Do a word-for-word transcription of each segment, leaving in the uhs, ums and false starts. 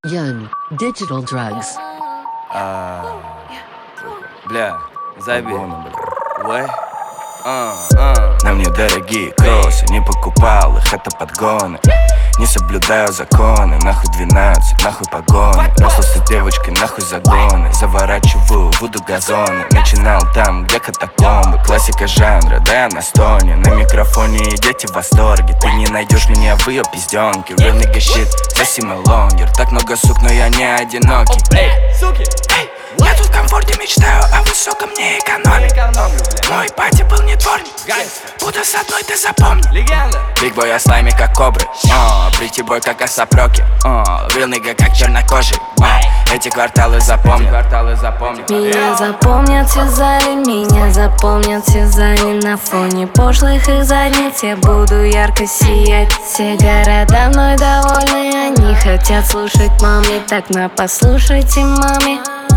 Young Digital Drugs. А, бля, заеби. Уэ? А, а. На мне дорогие кроссы, не покупал их, это подгоны. Не соблюдаю законы, нахуй двенадцать, нахуй погоны. Росла с девочкой, нахуй загоны. Заворачиваю, буду газоны. Начинал там, где катакомбы. Классика жанра, да я на стоне. На микрофоне и дети в восторге. Ты не найдешь меня в ее пизденке. Real nigga shit, соси мой лонгер. Так много сук, но я не одинокий. Эй, суки! Я тут в комфорте мечтаю о высоком, не экономе. Мой пати был не дворник. Буду с одной, ты запомни. Легенда! Биг бой, я слайми как кобры. Прийти бой, как асапроки. Real nigga, как чернокожий. О, эти кварталы запомни. Кварталы запомни. Меня запомнят все зали, меня запомнят все зали. На фоне пошлых их задниц я буду ярко сиять. Все города мной довольны, они хотят слушать маме. Так на послушайте маме.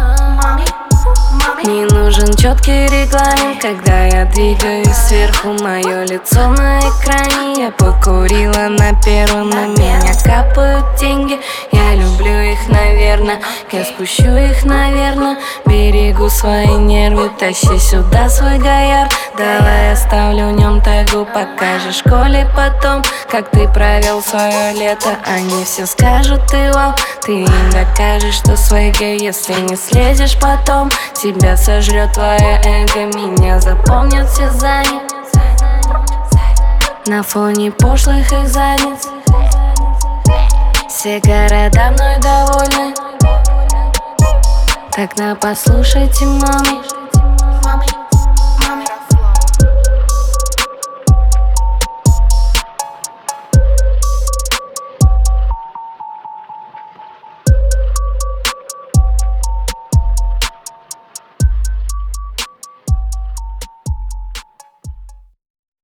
Не нужен четкий регламент, когда я двигаюсь сверху. Мое лицо на экране, я покурила на первом. На меня капают деньги, я люблю их, наверное. Я спущу их, наверное. Берегу свои нервы, тащи сюда свой гояр. Давай оставлю в нем тайгу, покажешь школе потом, как ты провел свое лето. Они все скажут, ты вау, ты им докажешь, что свой гей. Если не слезешь потом, тебя сожрет твое эго. Меня запомнят все зани на фоне пошлых их задниц. Все города мной довольны. Так на послушайте маме.